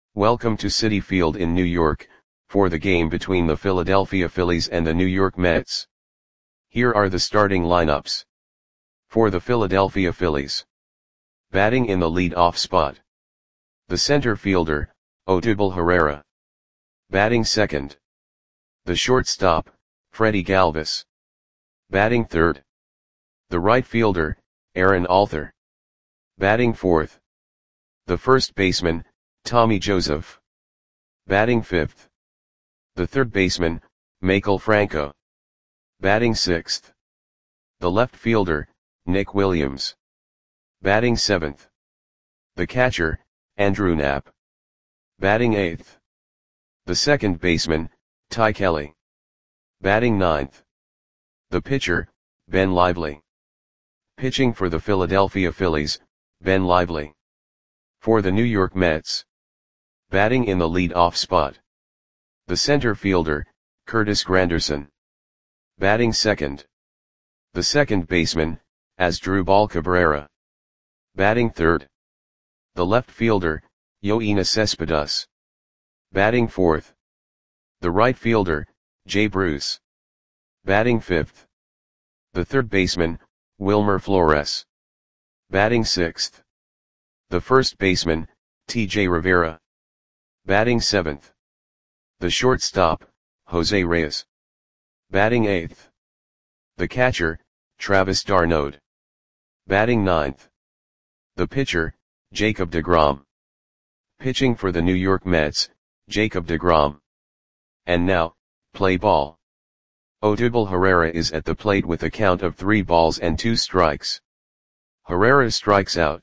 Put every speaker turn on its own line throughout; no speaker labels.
Welcome to Citi Field in New York, for the game between the Philadelphia Phillies and the New York Mets. Here are the starting lineups. For the Philadelphia Phillies. Batting in the lead-off spot. The center fielder, Odubel Herrera. Batting second. The shortstop, Freddie Galvis. Batting third. The right fielder, Aaron Altherr. Batting fourth. The first baseman, Tommy Joseph. Batting fifth. The third baseman, Maikel Franco. Batting sixth. The left fielder, Nick Williams. Batting seventh. The catcher, Andrew Knapp. Batting eighth. The second baseman, Ty Kelly. Batting ninth. The pitcher, Ben Lively. Pitching for the Philadelphia Phillies, Ben Lively. For the New York Mets. Batting in the lead-off spot. The center fielder, Curtis Granderson. Batting second. The second baseman, Asdrubal Cabrera. Batting third. The left fielder, Yoenis Cespedes. Batting fourth. The right fielder, Jay Bruce. Batting fifth. The third baseman, Wilmer Flores. Batting sixth. The first baseman, T.J. Rivera. Batting seventh. The shortstop, Jose Reyes. Batting eighth. The catcher, Travis d'Arnaud. Batting ninth. The pitcher, Jacob deGrom. Pitching for the New York Mets, Jacob deGrom. And now, play ball. Odubel Herrera is at the plate with a count of 3 balls and 2 strikes. Herrera strikes out.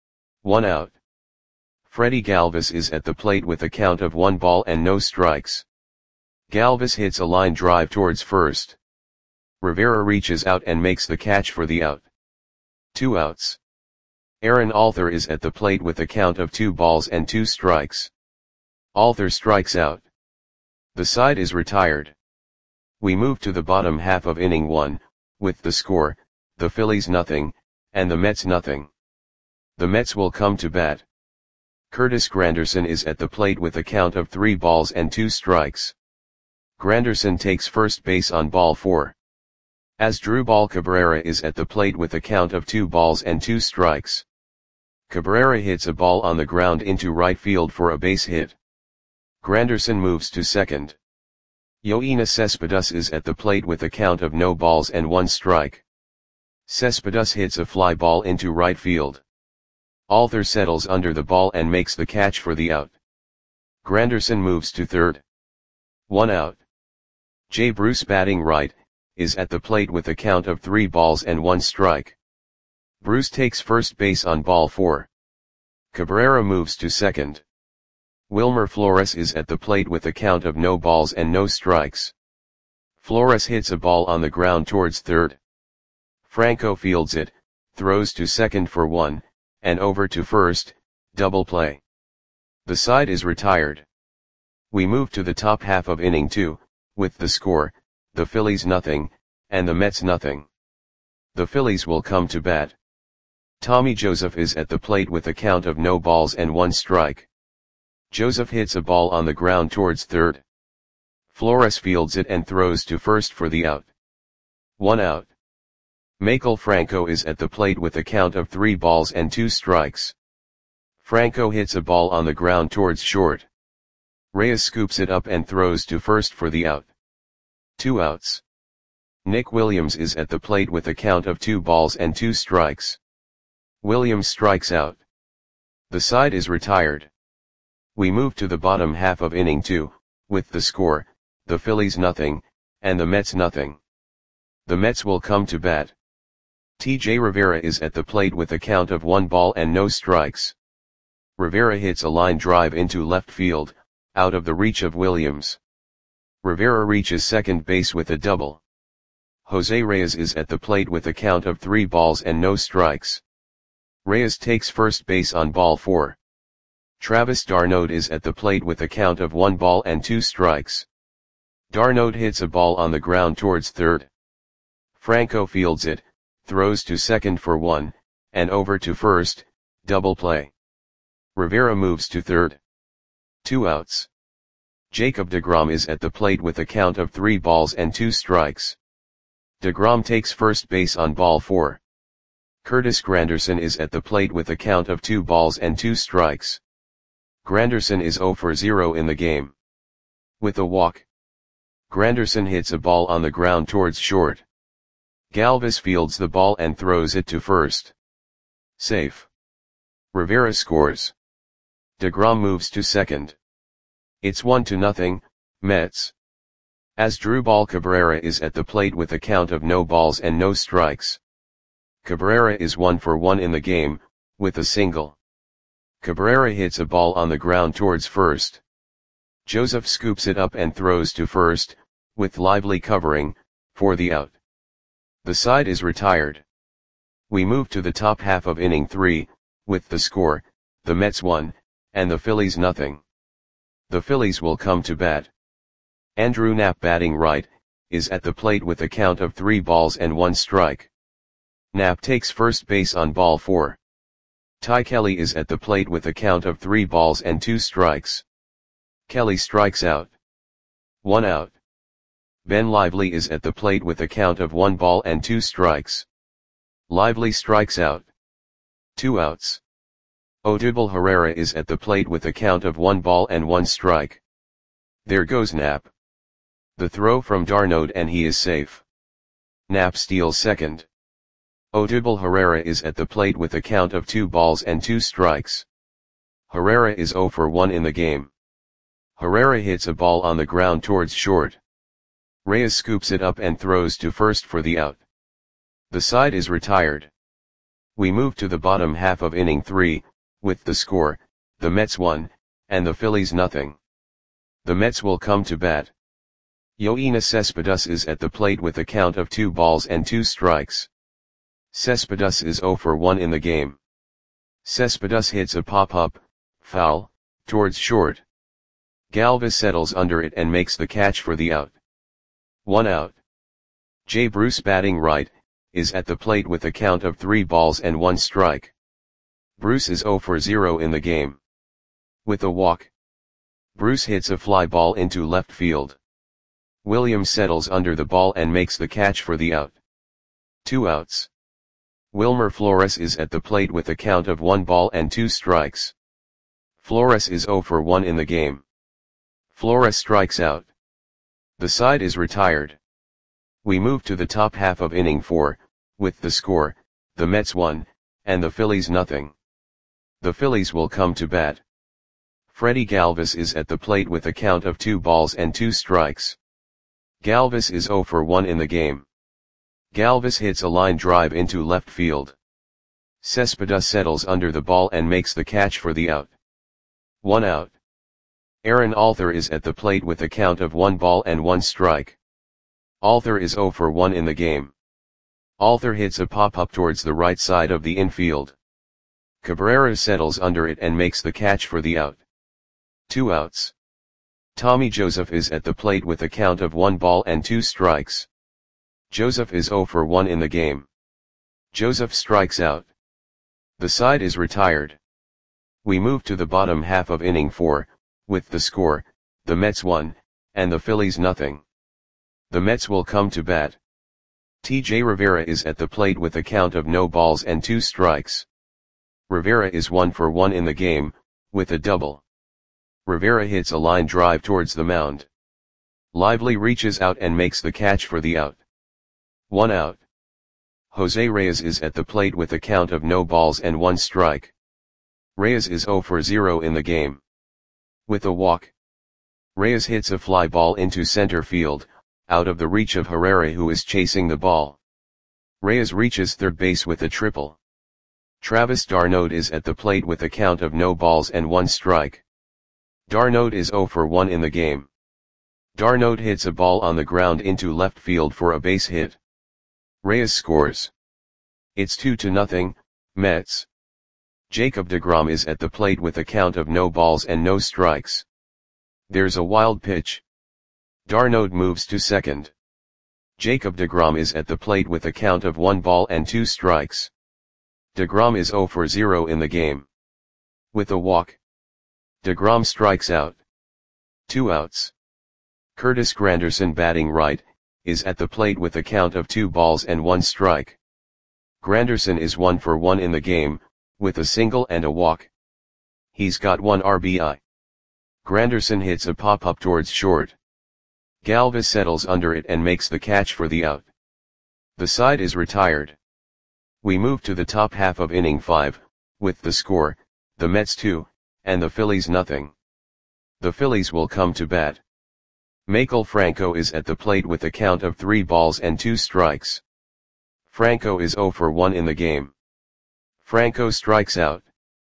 1 out. Freddie Galvis is at the plate with a count of 1 ball and no strikes. Galvis hits a line drive towards first. Rivera reaches out and makes the catch for the out. 2 outs. Aaron Altherr is at the plate with a count of 2 balls and 2 strikes. Altherr strikes out. The side is retired. We move to the bottom half of inning 1, with the score, the Phillies nothing, and the Mets nothing. The Mets will come to bat. Curtis Granderson is at the plate with a count of 3 balls and 2 strikes. Granderson takes first base on ball 4. Asdrubal Cabrera is at the plate with a count of 2 balls and 2 strikes. Cabrera hits a ball on the ground into right field for a base hit. Granderson moves to second. Yoenis Cespedes is at the plate with a count of no balls and 1 strike. Cespedes hits a fly ball into right field. Altherr settles under the ball and makes the catch for the out. Granderson moves to third. 1 out. Jay Bruce, batting right, is at the plate with a count of 3 balls and 1 strike. Bruce takes first base on ball 4. Cabrera moves to second. Wilmer Flores is at the plate with a count of no balls and no strikes. Flores hits a ball on the ground towards third. Franco fields it, throws to second for 1, and over to first, double play. The side is retired. We move to the top half of inning 2, with the score, the Phillies nothing, and the Mets nothing. The Phillies will come to bat. Tommy Joseph is at the plate with a count of no balls and 1 strike. Joseph hits a ball on the ground towards third. Flores fields it and throws to first for the out. 1 out. Maikel Franco is at the plate with a count of 3 balls and 2 strikes. Franco hits a ball on the ground towards short. Reyes scoops it up and throws to first for the out. 2 outs. Nick Williams is at the plate with a count of 2 balls and 2 strikes. Williams strikes out. The side is retired. We move to the bottom half of inning 2, with the score, the Phillies nothing, and the Mets nothing. The Mets will come to bat. T.J. Rivera is at the plate with a count of 1 ball and no strikes. Rivera hits a line drive into left field, out of the reach of Williams. Rivera reaches second base with a double. Jose Reyes is at the plate with a count of 3 balls and no strikes. Reyes takes first base on ball 4. Travis d'Arnaud is at the plate with a count of 1 ball and 2 strikes. d'Arnaud hits a ball on the ground towards third. Franco fields it, throws to second for 1, and over to first, double play. Rivera moves to third. 2 outs. Jacob deGrom is at the plate with a count of 3 balls and 2 strikes. deGrom takes first base on ball 4. Curtis Granderson is at the plate with a count of 2 balls and 2 strikes. Granderson is 0 for 0 in the game. With a walk, Granderson hits a ball on the ground towards short. Galvis fields the ball and throws it to first. Safe. Rivera scores. deGrom moves to second. It's 1-0, Mets. Asdrubal Cabrera is at the plate with a count of no balls and no strikes. Cabrera is 1 for 1 in the game, with a single. Cabrera hits a ball on the ground towards first. Joseph scoops it up and throws to first, with Lively covering, for the out. The side is retired. We move to the top half of inning 3, with the score, the Mets 1, and the Phillies 0. The Phillies will come to bat. Andrew Knapp, batting right, is at the plate with a count of 3 balls and 1 strike. Knapp takes first base on ball 4. Ty Kelly is at the plate with a count of 3 balls and 2 strikes. Kelly strikes out. 1 out. Ben Lively is at the plate with a count of 1 ball and 2 strikes. Lively strikes out. 2 outs. Odubel Herrera is at the plate with a count of 1 ball and 1 strike. There goes Knapp. The throw from d'Arnaud and he is safe. Knapp steals second. Odubel Herrera is at the plate with a count of 2 balls and 2 strikes. Herrera is 0 for 1 in the game. Herrera hits a ball on the ground towards short. Reyes scoops it up and throws to first for the out. The side is retired. We move to the bottom half of inning 3, with the score, the Mets 1, and the Phillies 0. The Mets will come to bat. Yoenis Cespedes is at the plate with a count of 2 balls and 2 strikes. Cespedes is 0 for 1 in the game. Cespedes hits a pop-up, foul, towards short. Galvis settles under it and makes the catch for the out. 1 out. Jay Bruce, batting right, is at the plate with a count of 3 balls and 1 strike. Bruce is 0 for 0 in the game. With a walk, Bruce hits a fly ball into left field. Williams settles under the ball and makes the catch for the out. 2 outs. Wilmer Flores is at the plate with a count of 1 ball and 2 strikes. Flores is 0 for 1 in the game. Flores strikes out. The side is retired. We move to the top half of inning 4, with the score, the Mets 1, and the Phillies 0. The Phillies will come to bat. Freddie Galvis is at the plate with a count of 2 balls and 2 strikes. Galvis is 0 for 1 in the game. Galvis hits a line drive into left field. Cespedes settles under the ball and makes the catch for the out. 1 out. Aaron Alther is at the plate with a count of 1 ball and 1 strike. Alther is 0 for 1 in the game. Alther hits a pop-up towards the right side of the infield. Cabrera settles under it and makes the catch for the out. 2 outs. Tommy Joseph is at the plate with a count of 1 ball and 2 strikes. Joseph is 0 for 1 in the game. Joseph strikes out. The side is retired. We move to the bottom half of inning 4, with the score, the Mets 1, and the Phillies 0. The Mets will come to bat. T.J. Rivera is at the plate with a count of no balls and 2 strikes. Rivera is 1 for 1 in the game, with a double. Rivera hits a line drive towards the mound. Lively reaches out and makes the catch for the out. 1 out. Jose Reyes is at the plate with a count of no balls and 1 strike. Reyes is 0 for 0 in the game. With a walk, Reyes hits a fly ball into center field, out of the reach of Herrera, who is chasing the ball. Reyes reaches third base with a triple. Travis d'Arnaud is at the plate with a count of no balls and 1 strike. d'Arnaud is 0 for 1 in the game. d'Arnaud hits a ball on the ground into left field for a base hit. Reyes scores. It's 2-0, Mets. Jacob deGrom is at the plate with a count of no balls and no strikes. There's a wild pitch. d'Arnaud moves to second. Jacob deGrom is at the plate with a count of 1 ball and 2 strikes. deGrom is 0 for 0 in the game. With a walk, DeGrom strikes out. 2 outs. Curtis Granderson batting right, is at the plate with a count of 2 balls and 1 strike. Granderson is 1 for 1 in the game, with a single and a walk. He's got 1 RBI. Granderson hits a pop-up towards short. Galvis settles under it and makes the catch for the out. The side is retired. We move to the top half of inning 5, with the score, the Mets 2, and the Phillies nothing. The Phillies will come to bat. Maikel Franco is at the plate with a count of 3 balls and 2 strikes. Franco is 0 for 1 in the game. Franco strikes out.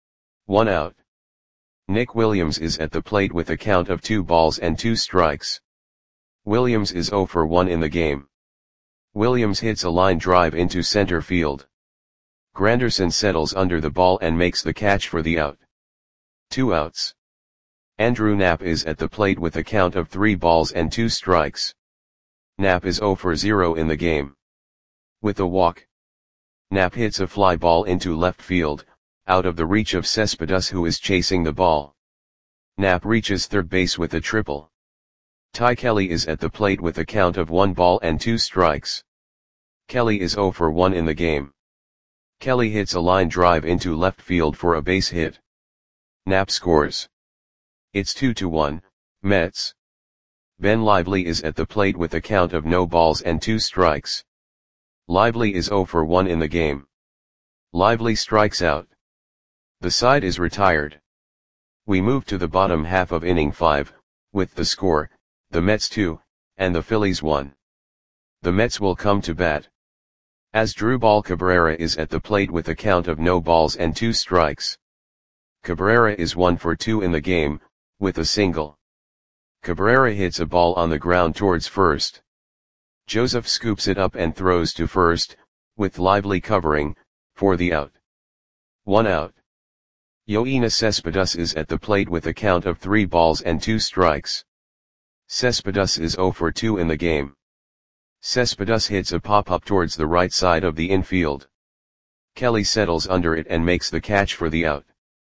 1 out. Nick Williams is at the plate with a count of 2 balls and 2 strikes. Williams is 0 for 1 in the game. Williams hits a line drive into center field. Granderson settles under the ball and makes the catch for the out. 2 outs. Andrew Knapp is at the plate with a count of 3 balls and 2 strikes. Knapp is 0 for 0 in the game. With a walk. Knapp hits a fly ball into left field, out of the reach of Cespedes, who is chasing the ball. Knapp reaches third base with a triple. Ty Kelly is at the plate with a count of 1 ball and 2 strikes. Kelly is 0 for 1 in the game. Kelly hits a line drive into left field for a base hit. Knapp scores. It's 2-1, Mets. Ben Lively is at the plate with a count of no balls and 2 strikes. Lively is 0 for 1 in the game. Lively strikes out. The side is retired. We move to the bottom half of inning 5, with the score, the Mets 2, and the Phillies 1. The Mets will come to bat. Asdrubal Cabrera is at the plate with a count of no balls and 2 strikes. Cabrera is 1 for 2 in the game, with a single. Cabrera hits a ball on the ground towards first. Joseph scoops it up and throws to first, with Lively covering, for the out. 1 out. Yoenis Cespedes is at the plate with a count of 3 balls and 2 strikes. Cespedes is 0 for 2 in the game. Cespedes hits a pop-up towards the right side of the infield. Kelly settles under it and makes the catch for the out.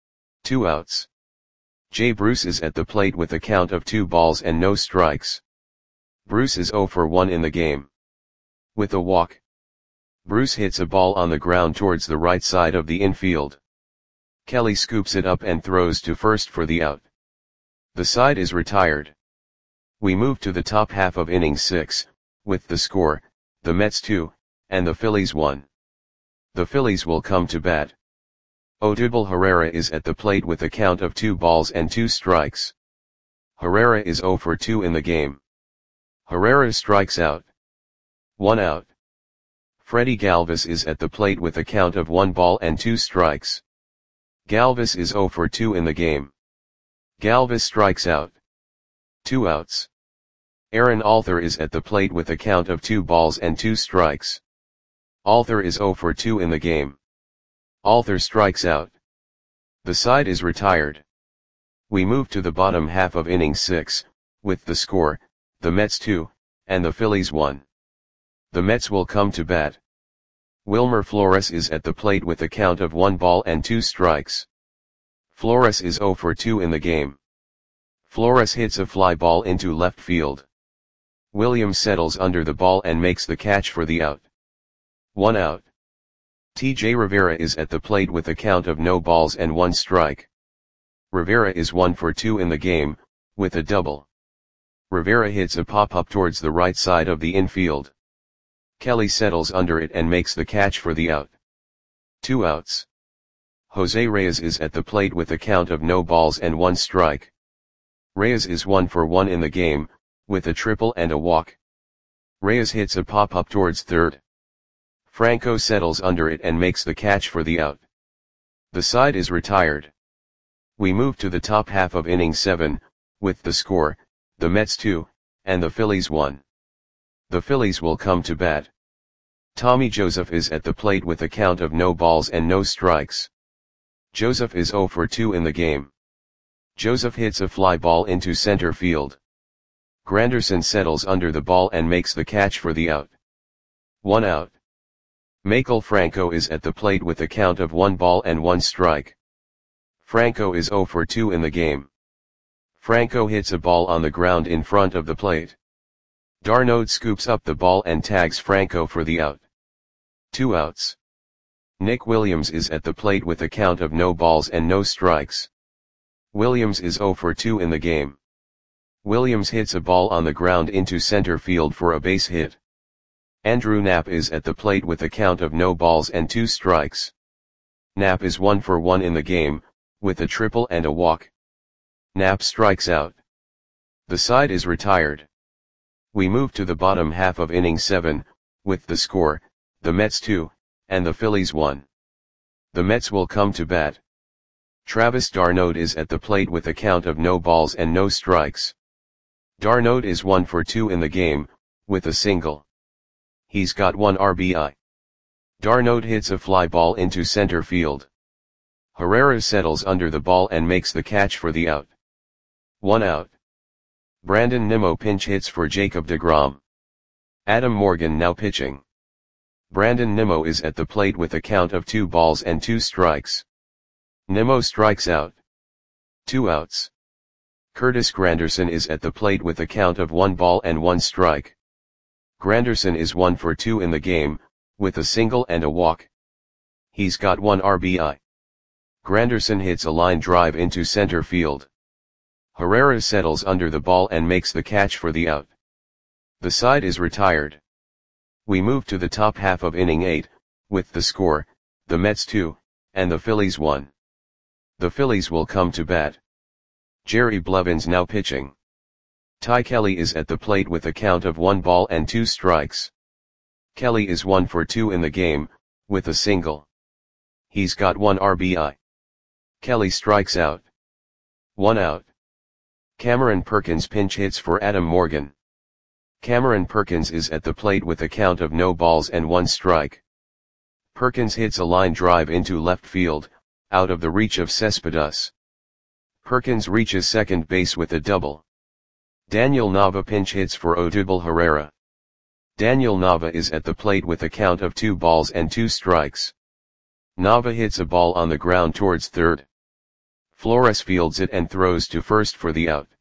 2 outs. Jay Bruce is at the plate with a count of 2 balls and no strikes. Bruce is 0 for 1 in the game. With a walk. Bruce hits a ball on the ground towards the right side of the infield. Kelly scoops it up and throws to first for the out. The side is retired. We move to the top half of inning 6, with the score, the Mets 2, and the Phillies 1. The Phillies will come to bat. Odubel Herrera is at the plate with a count of 2 balls and 2 strikes. Herrera is 0 for 2 in the game. Herrera strikes out. 1 out. Freddie Galvis is at the plate with a count of 1 ball and 2 strikes. Galvis is 0 for 2 in the game. Galvis strikes out. 2 outs. Aaron Alther is at the plate with a count of 2 balls and 2 strikes. Alther is 0 for 2 in the game. Alther strikes out. The side is retired. We move to the bottom half of inning 6, with the score, the Mets 2, and the Phillies 1. The Mets will come to bat. Wilmer Flores is at the plate with a count of 1 ball and 2 strikes. Flores is 0 for 2 in the game. Flores hits a fly ball into left field. Williams settles under the ball and makes the catch for the out. 1 out. TJ Rivera is at the plate with a count of no balls and 1 strike. Rivera is 1 for 2 in the game, with a double. Rivera hits a pop-up towards the right side of the infield. Kelly settles under it and makes the catch for the out. 2 outs. Jose Reyes is at the plate with a count of no balls and 1 strike. Reyes is 1 for 1 in the game, with a triple and a walk. Reyes hits a pop-up towards third. Franco settles under it and makes the catch for the out. The side is retired. We move to the top half of inning 7, with the score, the Mets 2, and the Phillies 1. The Phillies will come to bat. Tommy Joseph is at the plate with a count of no balls and no strikes. Joseph is 0 for 2 in the game. Joseph hits a fly ball into center field. Granderson settles under the ball and makes the catch for the out. 1 out. Maikel Franco is at the plate with a count of 1 ball and 1 strike. Franco is 0 for 2 in the game. Franco hits a ball on the ground in front of the plate. d'Arnaud scoops up the ball and tags Franco for the out. 2 outs. Nick Williams is at the plate with a count of no balls and no strikes. Williams is 0 for 2 in the game. Williams hits a ball on the ground into center field for a base hit. Andrew Knapp is at the plate with a count of no balls and 2 strikes. Knapp is 1 for 1 in the game, with a triple and a walk. Knapp strikes out. The side is retired. We move to the bottom half of inning 7, with the score, the Mets 2, and the Phillies 1. The Mets will come to bat. Travis d'Arnaud is at the plate with a count of no balls and no strikes. d'Arnaud is 1 for 2 in the game, with a single. He's got 1 RBI. d'Arnaud hits a fly ball into center field. Herrera settles under the ball and makes the catch for the out. 1 out. Brandon Nimmo pinch hits for Jacob deGrom. Adam Morgan now pitching. Brandon Nimmo is at the plate with a count of 2 balls and 2 strikes. Nimmo strikes out. 2 outs. Curtis Granderson is at the plate with a count of 1 ball and 1 strike. Granderson is 1 for 2 in the game, with a single and a walk. He's got 1 RBI. Granderson hits a line drive into center field. Herrera settles under the ball and makes the catch for the out. The side is retired. We move to the top half of inning 8, with the score, the Mets 2, and the Phillies 1. The Phillies will come to bat. Jerry Blevins now pitching. Ty Kelly is at the plate with a count of 1 ball and 2 strikes. Kelly is 1 for 2 in the game, with a single. He's got 1 RBI. Kelly strikes out. 1 out. Cameron Perkins pinch hits for Adam Morgan. Cameron Perkins is at the plate with a count of no balls and 1 strike. Perkins hits a line drive into left field, out of the reach of Cespedes. Perkins reaches second base with a double. Daniel Nava pinch hits for Odubel Herrera. Daniel Nava is at the plate with a count of 2 balls and 2 strikes. Nava hits a ball on the ground towards third. Flores fields it and throws to first for the out.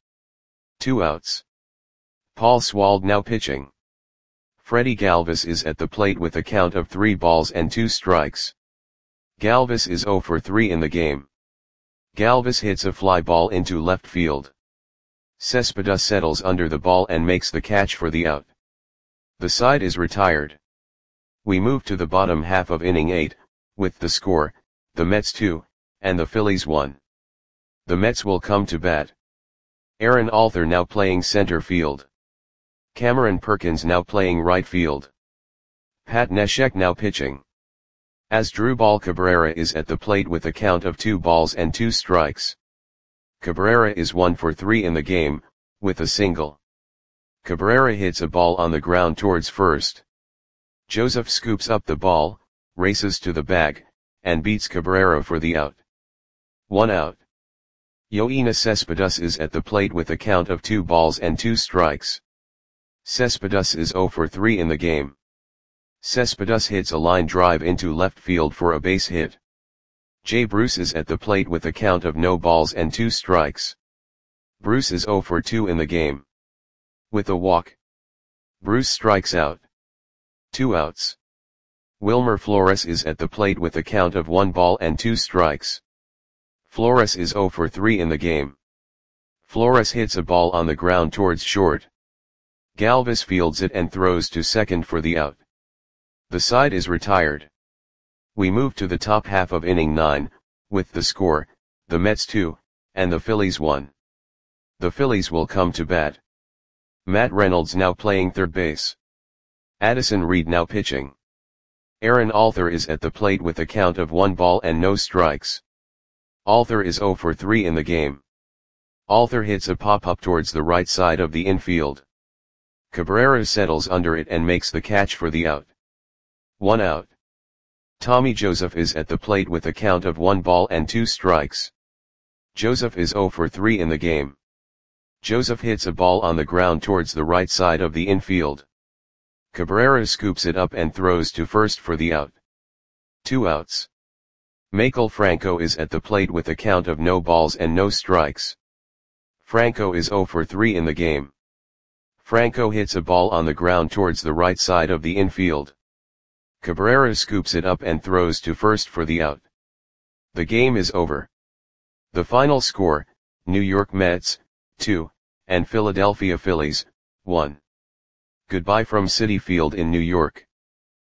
2 outs. Paul Swald now pitching. Freddie Galvis is at the plate with a count of 3 balls and 2 strikes. Galvis is 0 for 3 in the game. Galvis hits a fly ball into left field. Cespedes settles under the ball and makes the catch for the out. The side is retired. We move to the bottom half of inning 8, with the score, the Mets 2, and the Phillies 1. The Mets will come to bat. Aaron Alther now playing center field. Cameron Perkins now playing right field. Pat Neshek now pitching. Asdrubal Cabrera is at the plate with a count of 2 balls and 2 strikes. Cabrera is 1 for 3 in the game, with a single. Cabrera hits a ball on the ground towards first. Joseph scoops up the ball, races to the bag, and beats Cabrera for the out. 1 out. Yoenis Cespedes is at the plate with a count of 2 balls and 2 strikes. Cespedes is 0 for 3 in the game. Cespedes hits a line drive into left field for a base hit. Jay Bruce is at the plate with a count of no balls and 2 strikes. Bruce is 0 for 2 in the game. With a walk. Bruce strikes out. 2 outs. Wilmer Flores is at the plate with a count of 1 ball and 2 strikes. Flores is 0 for 3 in the game. Flores hits a ball on the ground towards short. Galvis fields it and throws to second for the out. The side is retired. We move to the top half of inning 9, with the score, the Mets 2, and the Phillies 1. The Phillies will come to bat. Matt Reynolds now playing third base. Addison Reed now pitching. Aaron Alther is at the plate with a count of 1 ball and no strikes. Alther is 0 for 3 in the game. Alther hits a pop-up towards the right side of the infield. Cabrera settles under it and makes the catch for the out. 1 out. Tommy Joseph is at the plate with a count of 1 ball and 2 strikes. Joseph is 0 for 3 in the game. Joseph hits a ball on the ground towards the right side of the infield. Cabrera scoops it up and throws to first for the out. 2 outs. Maikel Franco is at the plate with a count of no balls and no strikes. Franco is 0 for 3 in the game. Franco hits a ball on the ground towards the right side of the infield. Cabrera scoops it up and throws to first for the out. The game is over. The final score, New York Mets, 2, and Philadelphia Phillies, 1. Goodbye from Citi Field in New York.